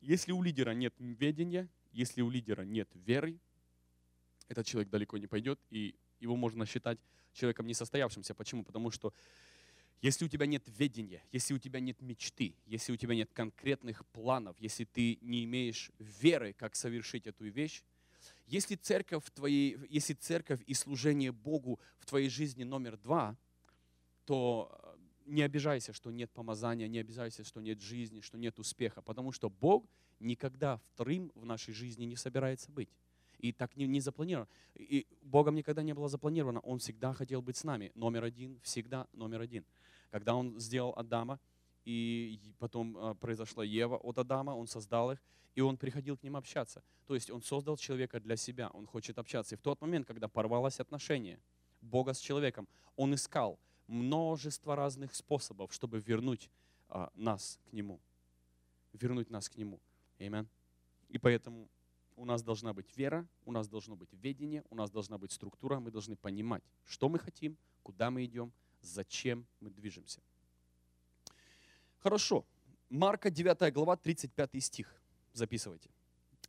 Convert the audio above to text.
Если у лидера нет ведения, если у лидера нет веры, этот человек далеко не пойдет, и его можно считать человеком несостоявшимся. Почему? Потому что если у тебя нет ведения, если у тебя нет мечты, если у тебя нет конкретных планов, если ты не имеешь веры, как совершить эту вещь, если церковь и служение Богу в твоей жизни номер 2, то не обижайся, что нет помазания, не обижайся, что нет жизни, что нет успеха, потому что Бог никогда вторым в нашей жизни не собирается быть. И так не запланировано. И Богом никогда не было запланировано. Он всегда хотел быть с нами. Номер 1, всегда номер 1. Когда Он сделал Адама, и потом произошла Ева от Адама, Он создал их, и Он приходил к ним общаться. То есть Он создал человека для себя, Он хочет общаться. И в тот момент, когда порвалось отношение Бога с человеком, Он искал множество разных способов, чтобы вернуть нас к Нему. Вернуть нас к Нему. Аминь. И поэтому у нас должна быть вера, у нас должно быть ведение, у нас должна быть структура, мы должны понимать, что мы хотим, куда мы идем, зачем мы движемся. Хорошо. Марка 9 глава, 35 стих. Записывайте.